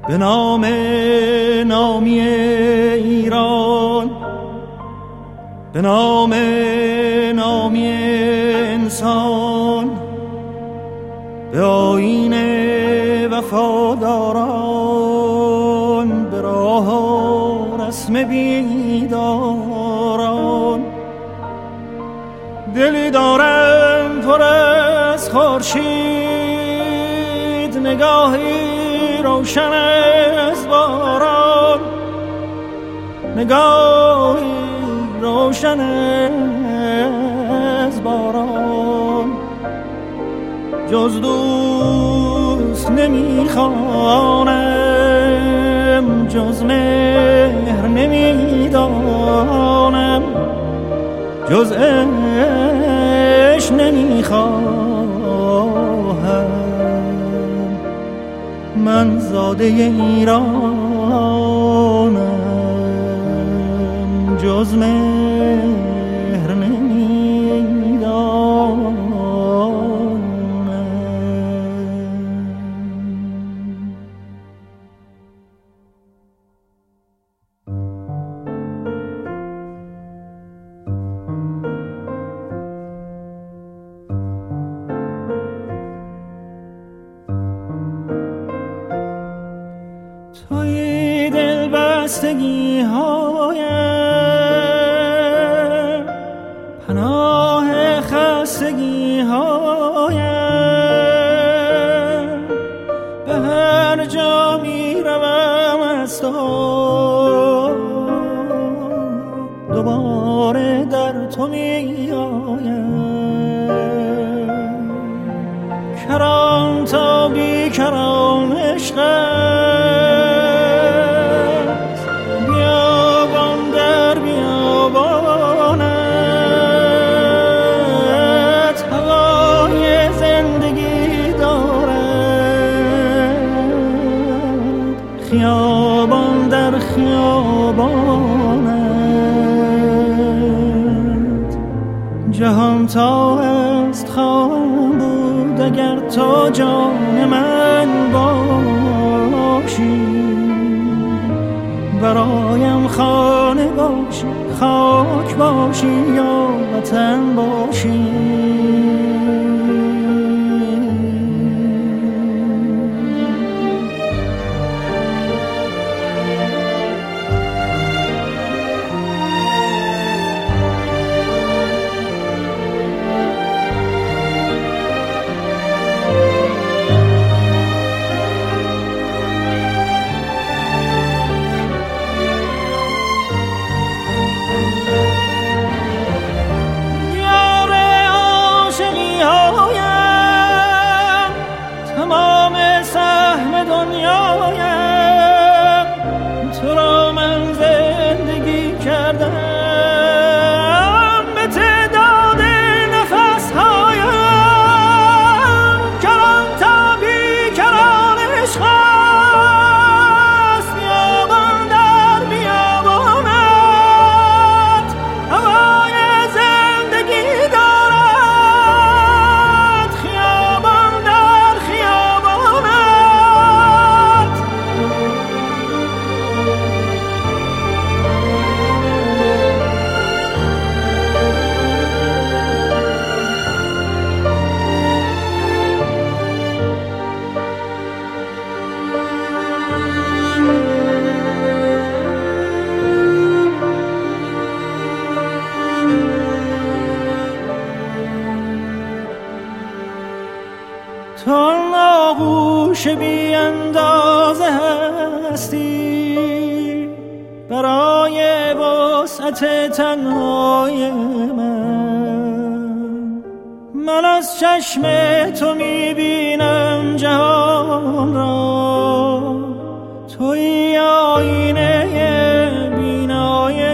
به نام نامی ایران، به نام نامی انسان، به آیین وفاداران، به راه و رسم بیداران. دلی دارم پر از خورشید، نگاهی روشن از باران، نگاهی روشن از باران. جز دوست نمیخوانم، جز مهر نمیدانم، جز عشق نمیخواهم. من زاده ایرانم، جز مهر نمیدانم. توی دل بستگی هایم، پناه خستگی هایم. به هر جا می روم از تو، دوباره در تو می آیم. کرام تا بی کرام عشقم، خیابان در خیابانت. جهان تا است خواهم بود اگر تو جان من باشی. برایم خانه باشی، خاک باشی یا وطن باشی. تو آغوش بی اندازه هستی برای وسعت تنهای من از چشم تو میبینم جهان را. توی آینه بینای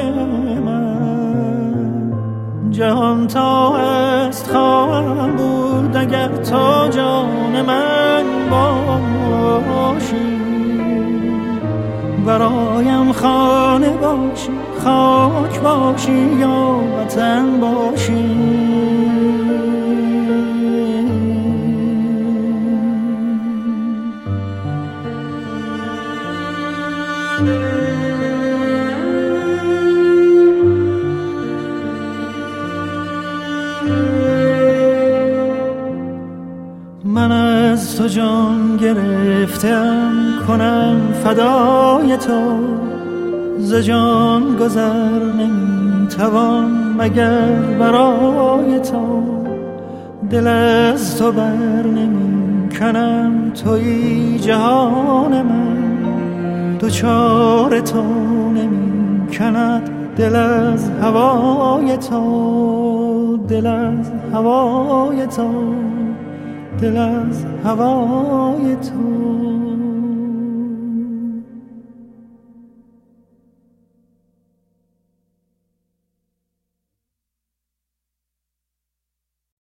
من. جهان تا است خواهم بود اگر تو جان من باشی. برایم خانه باشی، خاک باشی یا وطن باشی. تو جان گرفتم کنم فدای تو، ز جان گذر نمیتوان مگر برای تو، دل از تو بر نمی کنم تویی جهان من، دوچار تو نمی کند دل از هوای تو، دل از هوای تو، دل از هوای تو.